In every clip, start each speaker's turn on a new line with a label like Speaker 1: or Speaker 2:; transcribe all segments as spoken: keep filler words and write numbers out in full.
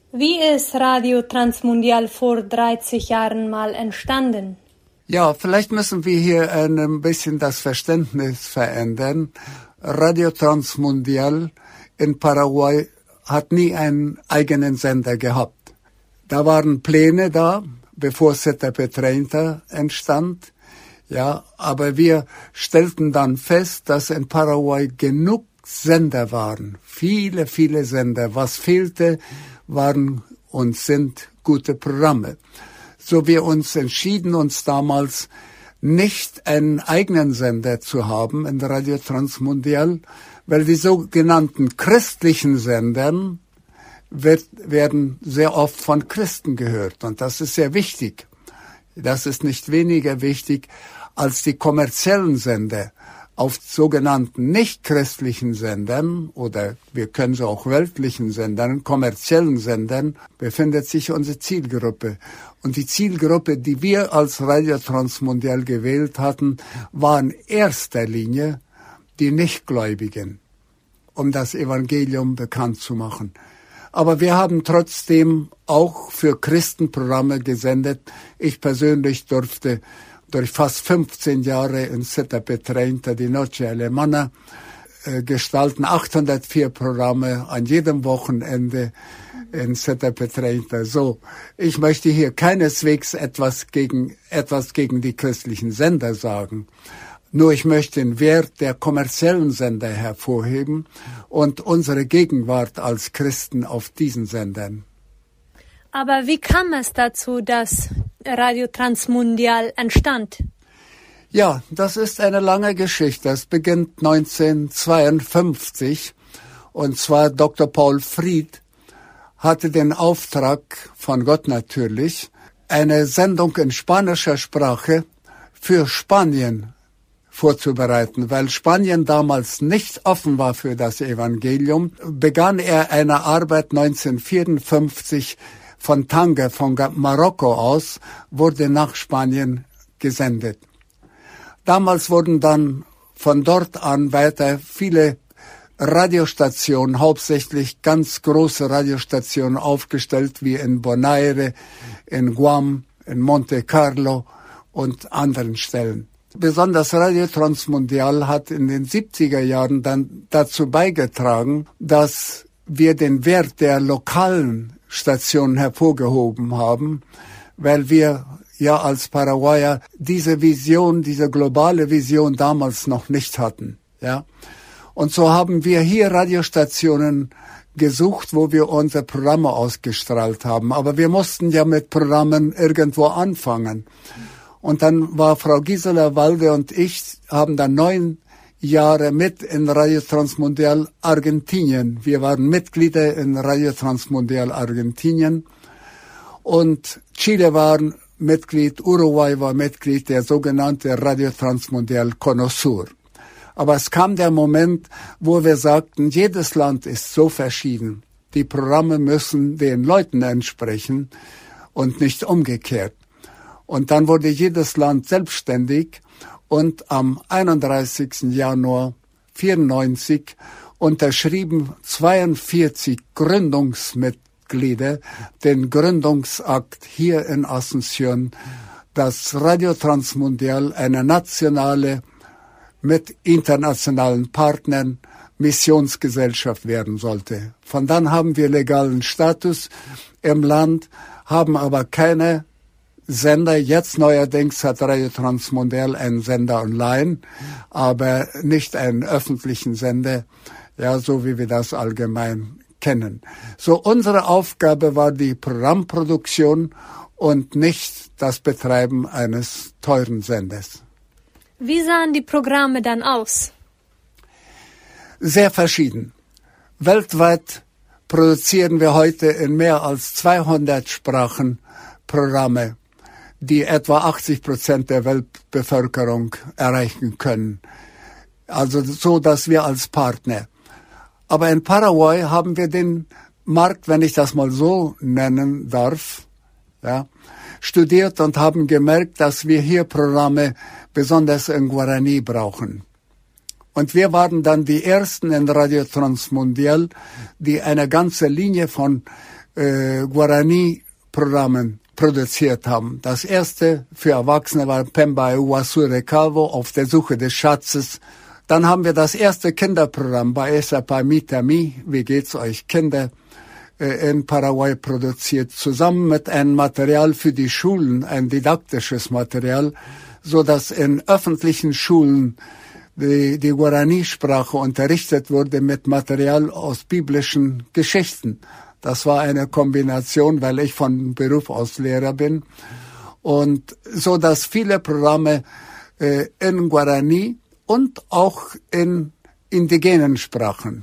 Speaker 1: Wie ist Radio Transmundial vor dreißig Jahren mal entstanden?
Speaker 2: Ja, vielleicht müssen wir hier ein bisschen das Verständnis verändern. Radio Transmundial in Paraguay hat nie einen eigenen Sender gehabt. Da waren Pläne da, bevor Z T P dreißig entstand. Ja, aber wir stellten dann fest, dass in Paraguay genug Sender waren. Viele, viele Sender. Was fehlte, waren und sind gute Programme. So wir uns entschieden, uns damals nicht einen eigenen Sender zu haben in Radio Transmundial, weil die sogenannten christlichen Sendern wird, werden sehr oft von Christen gehört. Und das ist sehr wichtig. Das ist nicht weniger wichtig als die kommerziellen Sender. Auf sogenannten nicht-christlichen Sendern oder wir können sie auch weltlichen Sendern, kommerziellen Sendern, befindet sich unsere Zielgruppe. Und die Zielgruppe, die wir als Radio Transmundial gewählt hatten, war in erster Linie die Nichtgläubigen, um das Evangelium bekannt zu machen. Aber wir haben trotzdem auch für Christenprogramme gesendet. Ich persönlich durfte durch fast fünfzehn Jahre in Z T P dreißig die Noche Alemana äh, gestalten, achthundertvier Programme an jedem Wochenende in Z T P dreißig. So, ich möchte hier keineswegs etwas gegen, etwas gegen die christlichen Sender sagen. Nur ich möchte den Wert der kommerziellen Sender hervorheben und unsere Gegenwart als Christen auf diesen Sendern.
Speaker 1: Aber wie kam es dazu, dass Radio Transmundial entstand?
Speaker 2: Ja, das ist eine lange Geschichte. Das beginnt neunzehnhundertzweiundfünfzig. Und zwar Doktor Paul Fried hatte den Auftrag von Gott natürlich, eine Sendung in spanischer Sprache für Spanien vorzubereiten. Weil Spanien damals nicht offen war für das Evangelium, begann er eine Arbeit neunzehnhundertvierundfünfzig von Tanger, von Marokko aus, wurde nach Spanien gesendet. Damals wurden dann von dort an weiter viele Radiostationen, hauptsächlich ganz große Radiostationen aufgestellt, wie in Bonaire, in Guam, in Monte Carlo und anderen Stellen. Besonders Radio Transmundial hat in den siebziger Jahren dann dazu beigetragen, dass wir den Wert der lokalen Stationen hervorgehoben haben, weil wir ja als Paraguayer diese Vision, diese globale Vision damals noch nicht hatten, ja. Und so haben wir hier Radiostationen gesucht, wo wir unsere Programme ausgestrahlt haben. Aber wir mussten ja mit Programmen irgendwo anfangen. Und dann war Frau Gisela Walde und ich, haben dann neun Jahre mit in Radio Transmundial Argentinien. Wir waren Mitglieder in Radio Transmundial Argentinien und Chile war Mitglied, Uruguay war Mitglied, der sogenannte Radio Transmundial Conosur. Aber es kam der Moment, wo wir sagten, jedes Land ist so verschieden. Die Programme müssen den Leuten entsprechen und nicht umgekehrt. Und dann wurde jedes Land selbstständig. Und am einunddreißigsten Januar vierundneunzig unterschrieben zweiundvierzig Gründungsmitglieder den Gründungsakt hier in Asunción, dass Radio Transmundial eine nationale, mit internationalen Partnern Missionsgesellschaft werden sollte. Von dann haben wir legalen Status im Land, haben aber keine Sender. Jetzt neuerdings hat Radio Transmundial einen Sender online, aber nicht einen öffentlichen Sender, ja, so wie wir das allgemein kennen. So, unsere Aufgabe war die Programmproduktion und nicht das Betreiben eines teuren Senders.
Speaker 1: Wie sahen die Programme dann aus?
Speaker 2: Sehr verschieden. Weltweit produzieren wir heute in mehr als zweihundert Sprachen Programme, die etwa achtzig Prozent der Weltbevölkerung erreichen können. Also so, dass wir als Partner. Aber in Paraguay haben wir den Markt, wenn ich das mal so nennen darf, ja, studiert und haben gemerkt, dass wir hier Programme besonders in Guarani brauchen. Und wir waren dann die Ersten in Radio Transmundial, die eine ganze Linie von äh, Guarani-Programmen produziert haben. Das erste für Erwachsene war Pemba Uasu Recalvo, auf der Suche des Schatzes. Dann haben wir das erste Kinderprogramm bei Esa Pamitami, wie geht's euch Kinder, in Paraguay produziert, zusammen mit einem Material für die Schulen, ein didaktisches Material, so dass in öffentlichen Schulen die, die Guarani-Sprache unterrichtet wurde mit Material aus biblischen Geschichten. Das war eine Kombination, weil ich von Beruf aus Lehrer bin. Und so dass viele Programme äh, in Guarani und auch in indigenen Sprachen.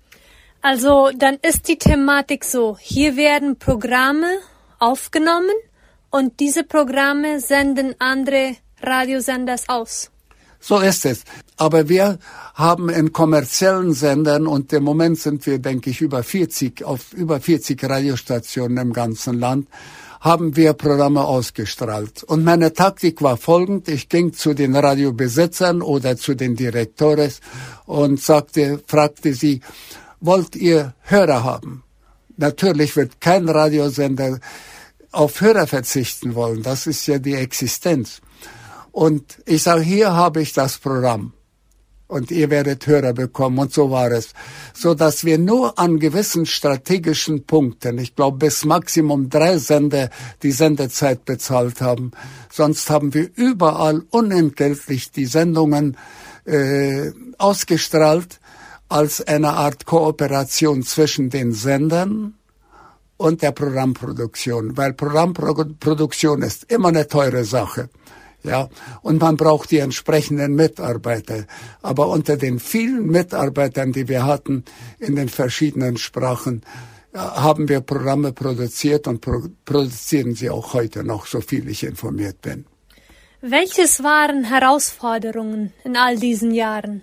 Speaker 1: Also dann ist die Thematik so, hier werden Programme aufgenommen und diese Programme senden andere Radiosender aus.
Speaker 2: So ist es. Aber wir haben in kommerziellen Sendern, und im Moment sind wir, denke ich, über vierzig, auf über vierzig Radiostationen im ganzen Land, haben wir Programme ausgestrahlt. Und meine Taktik war folgend: Ich ging zu den Radiobesitzern oder zu den Direktores und sagte, fragte sie, wollt ihr Hörer haben? Natürlich wird kein Radiosender auf Hörer verzichten wollen. Das ist ja die Existenz. Und ich sage, hier habe ich das Programm. Und ihr werdet Hörer bekommen. Und so war es. So dass wir nur an gewissen strategischen Punkten, ich glaube bis Maximum drei Sender, die Sendezeit bezahlt haben. Sonst haben wir überall unentgeltlich die Sendungen äh, ausgestrahlt, als eine Art Kooperation zwischen den Sendern und der Programmproduktion. Weil Programmproduktion ist immer eine teure Sache. Ja, und man braucht die entsprechenden Mitarbeiter. Aber unter den vielen Mitarbeitern, die wir hatten in den verschiedenen Sprachen, haben wir Programme produziert und pro- produzieren sie auch heute noch, so viel ich informiert bin.
Speaker 1: Welches waren Herausforderungen in all diesen Jahren?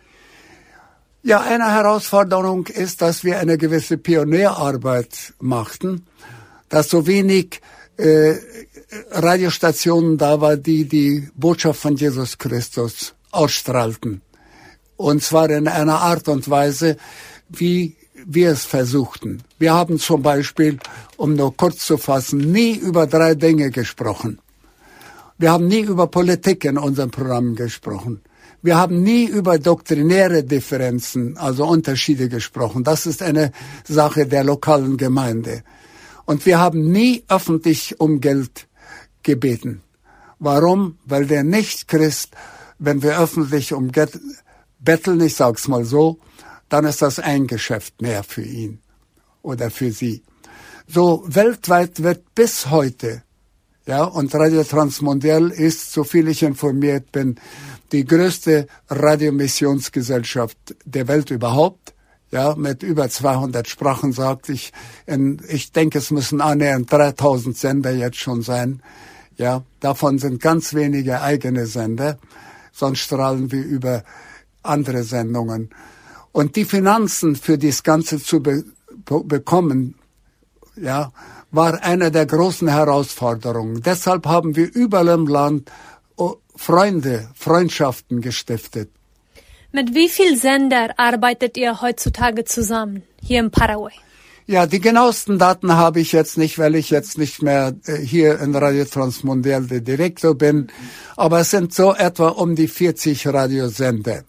Speaker 2: Ja, eine Herausforderung ist, dass wir eine gewisse Pionierarbeit machten, dass so wenig äh, Radiostationen da war, die die Botschaft von Jesus Christus ausstrahlten. Und zwar in einer Art und Weise, wie wir es versuchten. Wir haben zum Beispiel, um nur kurz zu fassen, nie über drei Dinge gesprochen. Wir haben nie über Politik in unserem Programm gesprochen. Wir haben nie über doktrinäre Differenzen, also Unterschiede gesprochen. Das ist eine Sache der lokalen Gemeinde. Und wir haben nie öffentlich um Geld gebeten. Warum? Weil der Nicht-Christ, wenn wir öffentlich um Geld betteln, ich sag's mal so, dann ist das ein Geschäft mehr für ihn oder für sie. So weltweit wird bis heute, ja, und Radio Transmundial ist, so viel ich informiert bin, die größte Radiomissionsgesellschaft der Welt überhaupt. Ja, mit über zweihundert Sprachen, sagte ich. In, ich denke, es müssen annähernd dreitausend Sender jetzt schon sein. Ja, davon sind ganz wenige eigene Sender. Sonst strahlen wir über andere Sendungen. Und die Finanzen für das Ganze zu be- bekommen, ja, war eine der großen Herausforderungen. Deshalb haben wir überall im Land Freunde, Freundschaften gestiftet.
Speaker 1: Mit wie viel Sender arbeitet ihr heutzutage zusammen hier in Paraguay?
Speaker 2: Ja, die genauesten Daten habe ich jetzt nicht, weil ich jetzt nicht mehr hier in Radio Transmundial der Direktor bin. Aber es sind so etwa um die vierzig Radiosender.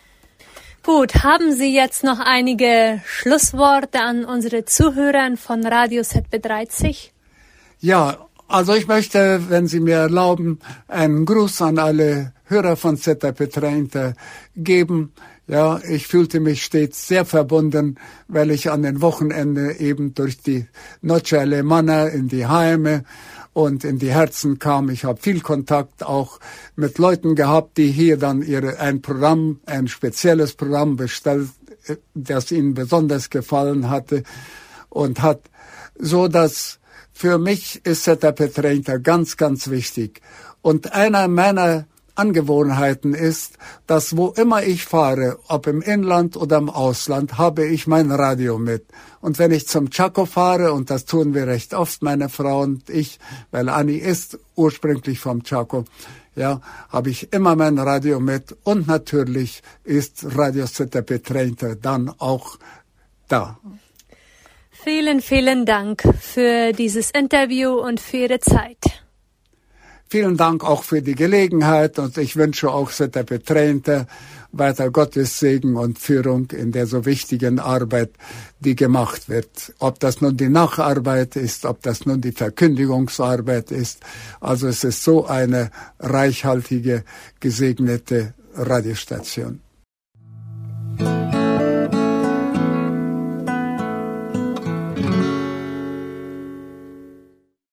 Speaker 1: Gut, haben Sie jetzt noch einige Schlussworte an unsere Zuhörer von Radio Z B dreißig?
Speaker 2: Ja, also ich möchte, wenn Sie mir erlauben, einen Gruß an alle Hörer von Z B dreißig geben. Ja, ich fühlte mich stets sehr verbunden, weil ich an den Wochenenden eben durch die Noche Alemana in die Heime und in die Herzen kam. Ich habe viel Kontakt auch mit Leuten gehabt, die hier dann ihre ein Programm, ein spezielles Programm bestellt, das ihnen besonders gefallen hatte und hat, so dass für mich ist Z B dreißig ganz, ganz wichtig. Und einer meiner Angewohnheiten ist, dass wo immer ich fahre, ob im Inland oder im Ausland, habe ich mein Radio mit. Und wenn ich zum Chaco fahre, und das tun wir recht oft, meine Frau und ich, weil Anni ist ursprünglich vom Chaco, ja, habe ich immer mein Radio mit. Und natürlich ist Radio Z B dreißig dann auch da.
Speaker 1: Vielen, vielen Dank für dieses Interview und für Ihre Zeit.
Speaker 2: Vielen Dank auch für die Gelegenheit und ich wünsche auch der Betränte weiter Gottes Segen und Führung in der so wichtigen Arbeit, die gemacht wird. Ob das nun die Nacharbeit ist, ob das nun die Verkündigungsarbeit ist. Also es ist so eine reichhaltige, gesegnete Radiostation.